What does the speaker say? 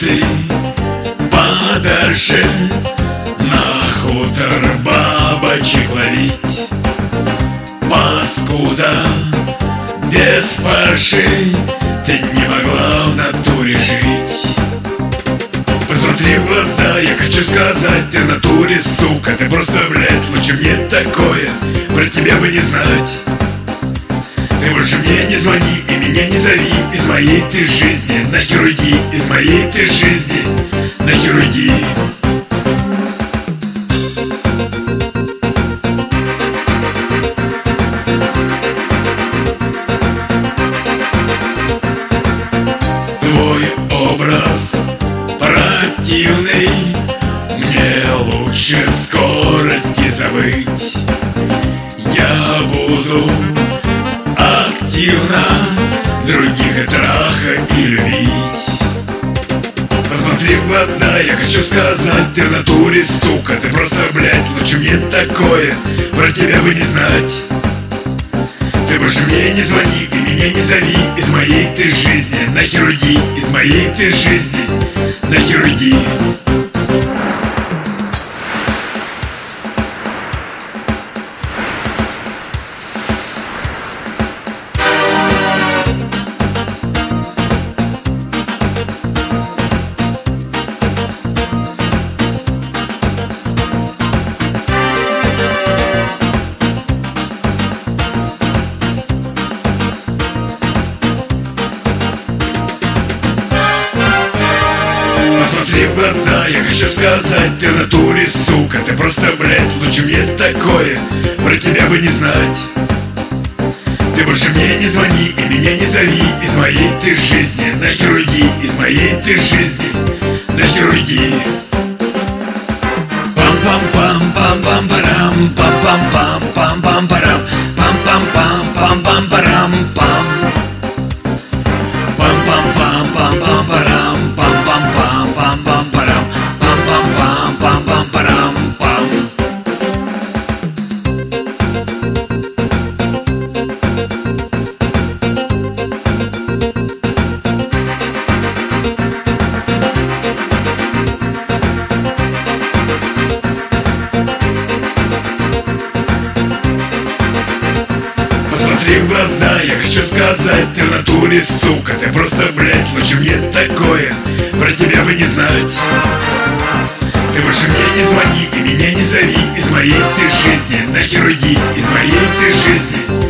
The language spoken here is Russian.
ты подальше на хутор бабочек ловить. Паскуда, без фальши, ты не могла в натуре жить. Посмотри в глаза, я хочу сказать, ты в натуре, сука, ты просто, блядь, лучше мне такое про тебя бы не знать. Ты больше мне не звони и меня не зови из моей ты жизни, нахер уйди, из моей ты жизни, нахер уйди. Твой образ противный, мне лучше в скорости забыть. Я буду активно других трахать и любить. Посмотри в глаза, я хочу сказать, ты в натуре, сука, ты просто, блядь, лучше мне такое про тебя бы не знать. Ты больше мне не звони и меня не зови из моей ты жизни, нахер уйди, из моей ты жизни, нахер уйди. Посмотри в глаза, я хочу сказать, ты в натуре, сука, ты просто, блядь, лучше мне такое про тебя бы не знать. Ты больше мне не звони и меня не зови из моей ты жизни, нахер уйди, из моей ты жизни, нахер уйди. Пам-пам-пам-пам-пам-парам, пам-пам-пам-пам-пам-парам, пам-пам-пам-пам-пам-парам-пам. Пам-пам-пам-пам-пам-парам, пам-пам-пам-пам-пам-парам, пам-пам-пам-пам-пам-парам-пам. Посмотри в глаза, я хочу сказать, ты в натуре, сука, ты просто, блядь, лучше мне такое про тебя бы не знать. Ты больше мне не звони и меня не зови из моей ты жизни, нахер уйди, из моей ты жизни,